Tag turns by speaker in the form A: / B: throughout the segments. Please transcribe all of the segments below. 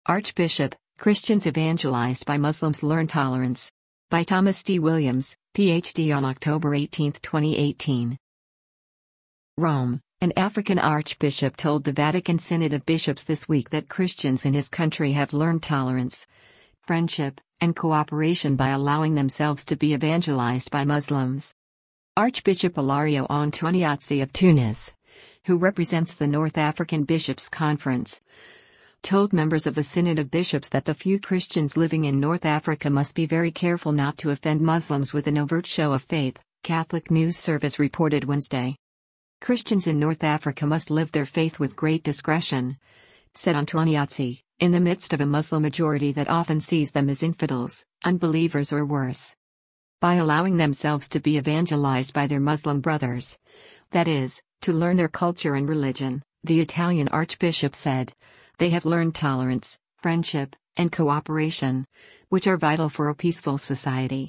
A: Archbishop, Christians evangelized by Muslims learn tolerance. By Thomas D. Williams, Ph.D. on October 18, 2018. Rome, an African archbishop told the Vatican Synod of Bishops this week that Christians in his country have learned tolerance, friendship, and cooperation by allowing themselves to be evangelized by Muslims. Archbishop Ilario Antoniazzi of Tunis, who represents the North African Bishops' Conference, told members of the Synod of Bishops that the few Christians living in North Africa must be very careful not to offend Muslims with an overt show of faith, Catholic News Service reported Wednesday. Christians in North Africa must live their faith with great discretion, said Antoniazzi, in the midst of a Muslim majority that often sees them as infidels, unbelievers or worse. By allowing themselves to be evangelized by their Muslim brothers, that is, to learn their culture and religion, the Italian archbishop said, they have learned tolerance, friendship, and cooperation, which are vital for a peaceful society.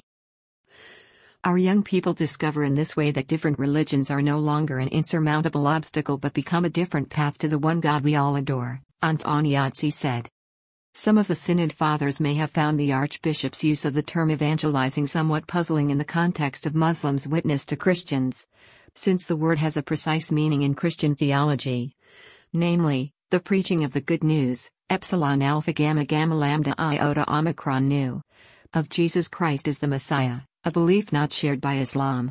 A: Our young people discover in this way that different religions are no longer an insurmountable obstacle but become a different path to the one God we all adore, Antoniazzi said. Some of the Synod Fathers may have found the Archbishop's use of the term evangelizing somewhat puzzling in the context of Muslims' witness to Christians, since the word has a precise meaning in Christian theology, namely, the preaching of the good news, epsilon alpha gamma gamma lambda iota omicron nu, of Jesus Christ as the Messiah, a belief not shared by Islam.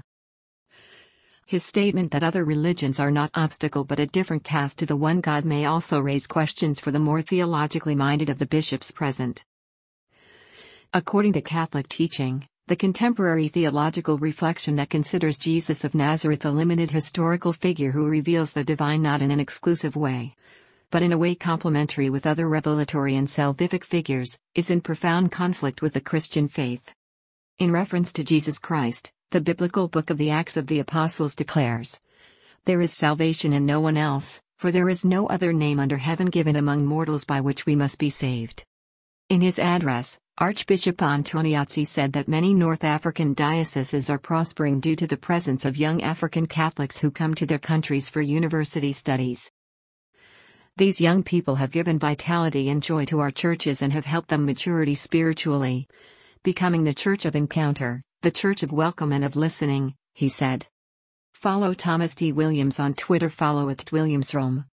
A: His statement that other religions are not obstacle but a different path to the one God may also raise questions for the more theologically minded of the bishops present. According to Catholic teaching, the contemporary theological reflection that considers Jesus of Nazareth a limited historical figure who reveals the divine not in an exclusive way, but in a way complementary with other revelatory and salvific figures, is in profound conflict with the Christian faith. In reference to Jesus Christ, the biblical book of the Acts of the Apostles declares, "There is salvation in no one else, for there is no other name under heaven given among mortals by which we must be saved." In his address, Archbishop Antoniazzi said that many North African dioceses are prospering due to the presence of young African Catholics who come to their countries for university studies. These young people have given vitality and joy to our churches and have helped them maturity spiritually, becoming the church of encounter, the church of welcome and of listening, he said. Follow Thomas D. Williams on Twitter. Follow @WilliamsRome.